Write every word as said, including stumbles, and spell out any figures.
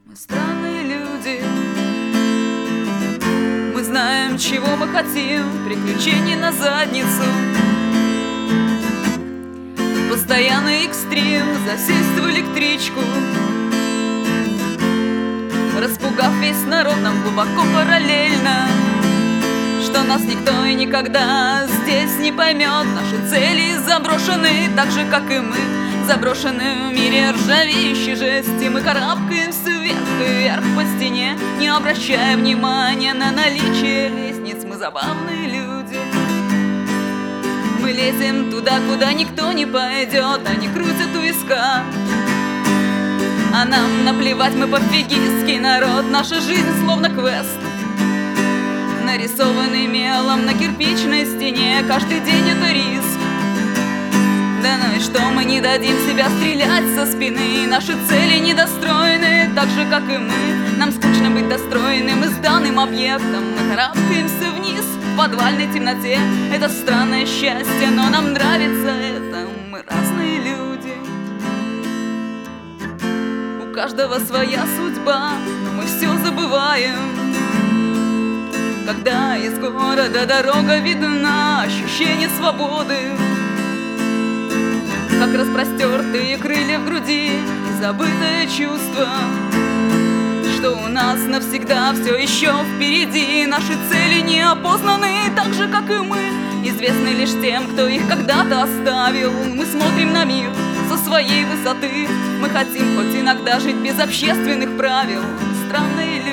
Мы странные люди. Мы знаем, чего мы хотим. Приключений на задницу. Постоянный экстрим. Засесть в электричку. Распугав весь народ, нам глубоко параллельно, что нас никто и никогда здесь не поймет. Наши цели заброшены, так же, как и мы, заброшены в мире ржавеющей жести. Мы карабкаемся вверх и вверх по стене, не обращая внимания на наличие лестниц. Мы забавные люди. Мы лезем туда, куда никто не пойдет. Они крутят у виска, а нам наплевать, мы пофигистский народ. Наша жизнь словно квест, нарисованный мелом на кирпичной стене. Каждый день это риск. Да ну и что, мы не дадим себя стрелять со спины. Наши цели недостроены, так же, как и мы. Нам скучно быть достроенным и сданным объектом. Мы карабкаемся вниз в подвальной темноте. Это странное счастье, но нам нравится это. Мы разные люди. У каждого своя судьба, но мы все забываем. Когда из города дорога видна, ощущение свободы, как распростертые крылья в груди, и забытое чувство, что у нас навсегда все еще впереди. Наши цели неопознаны, так же, как и мы, известны лишь тем, кто их когда-то оставил. Мы смотрим на мир со своей высоты. Мы хотим хоть иногда жить без общественных правил. Странные люди.